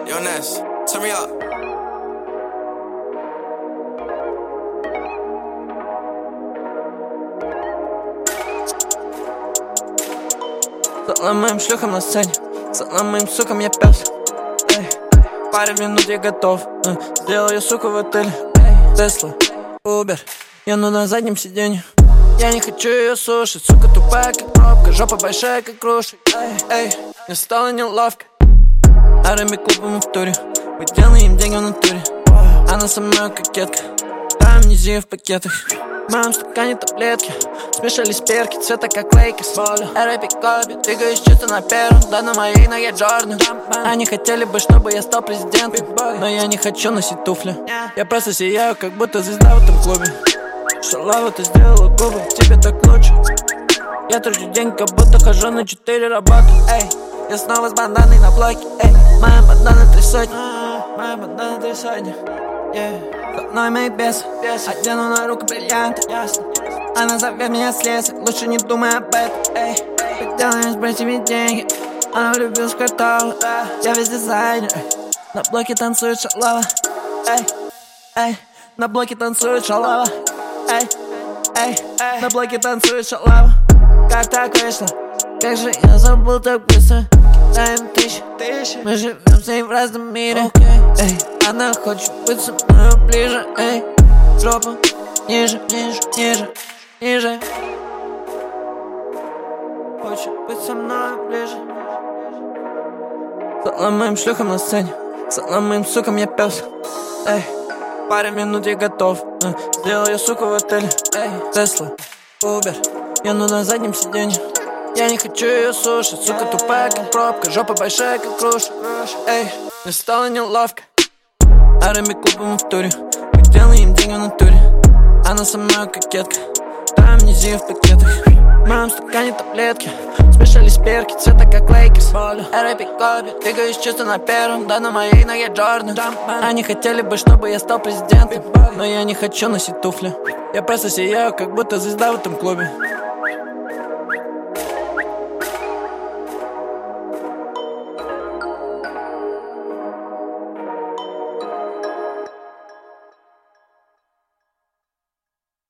Yo, Ness, turn me up. Целым моим шлюхам на сцене, целым моим сукам я пес. Пару минут я готов, сделал я суку в отеле. Тесла, Убер, еду на заднем сиденье. Я не хочу ее слушать, сука тупая как пробка, жопа большая как круши. Мне стало неловко, R&B клубы мы в туре, мы делаем деньги в натуре. Она со мной кокетка, там амнезия в пакетах. В моем стакане таблетки, смешались перки, цвета как Лейкерс. R.I.P. Коби, двигаюсь чисто на первом, да на моей ноге Джордан. Они хотели бы, чтобы я стал президентом, но я не хочу носить туфли. Я просто сияю, как будто звезда в этом клубе. Шалава, ты сделала губы, тебе так лучше. Я трачу день, как будто хожу на 4 работы. Я снова с банданой на блоке. Моя бандана 3 сотни, моя бандана 3 сотни. Со мной мои бесы, одену на руку бриллианты. Она зовет меня слезать, лучше не думай об этом. Поделаем с братьями деньги, она влюбилась в квартал. Я весь дизайнер, на блоке танцует шалава. На блоке танцует шалава. На блоке танцует шалава. Как так вышло? Как же я забыл так быстро? Даем тысячи, мы живем с ней в разном мире. Она хочет быть со мной ближе. Жопа ниже, ниже, ниже, ниже. Хочет быть со мной ближе. Целым моим шлюхам на сцене, целым моим сукам я пес. Пару минут я готов, сделал я суку в отеле. Тесла, Убер, еду на заднем сиденье. Я не хочу ее слушать, сука тупая как пробка, жопа большая как кружка. Мне стало неловко, R&B клубы мы в туре, мы делаем деньги в натуре. Она со мной кокетка, там амнезия в пакетах. В моем стакане таблетки, смешались перки, цвета как Лейкерс. R.I.P. Коби, двигаюсь чисто на первом, да на моей ноге Джордан. Они хотели бы, чтобы я стал президентом, но я не хочу носить туфли. Я просто сияю, как будто звезда в этом клубе.